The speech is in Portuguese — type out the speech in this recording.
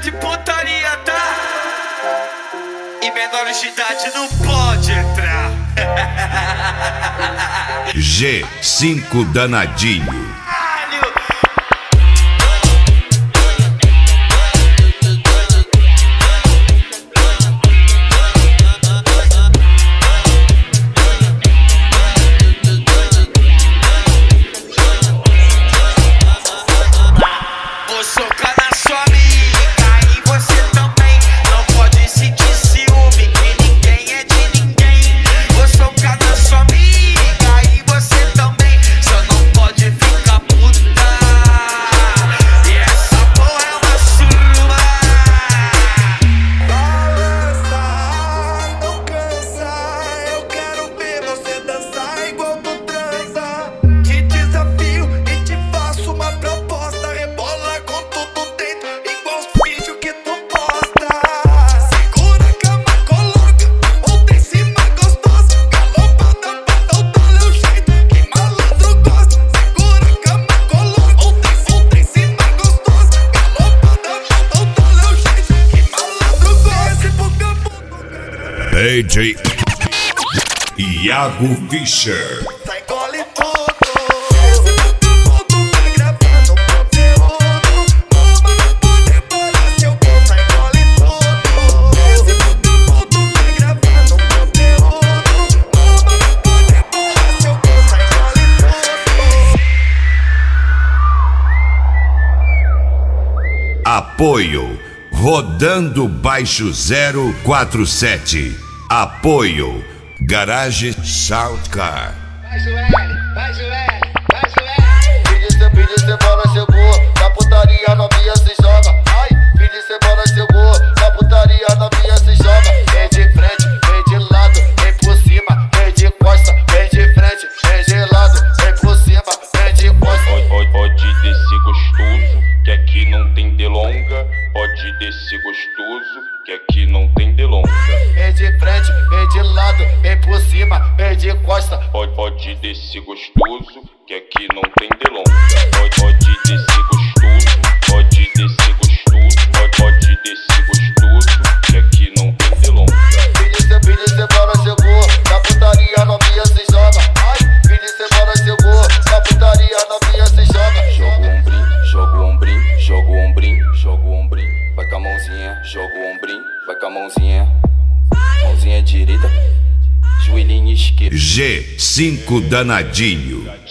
de putaria, tá? E menores de idade não pode entrar. G5 Danadinho. DJ Iago Fischer. Apoio Rodando Baixo 047. Apoio Garage Soundcar. Vai Joel, vai Joel, vai Joel. Fim de semana chegou, na putaria novinha se joga. Ai, fim de semana chegou, na putaria novinha se joga. Vem de frente, vem de lado, vem por cima, vem de costa. Vem de frente, vem de lado, vem por cima, vem de costa. Pode descer gostoso, que aqui não tem delonga. Pode descer gostoso, que aqui não tem delonga. Vem de frente, vem de lado, vem por cima, vem de costa. Pode descer gostoso, que aqui não tem delonga. Pode descer gostoso, pode descer gostoso. Pode descer gostoso, que aqui não tem delonga. Fim de semana chegou, na putaria novinha se joga. Ai, fim de semana chegou, na putaria novinha se joga. Joga o ombrinho, joga o ombrinho, joga o ombrinho. Vai com a mãozinha, joga o ombrinho, vai com a mãozinha. Mãozinha direita, joelhinho esquerdo. G5 Danadinho.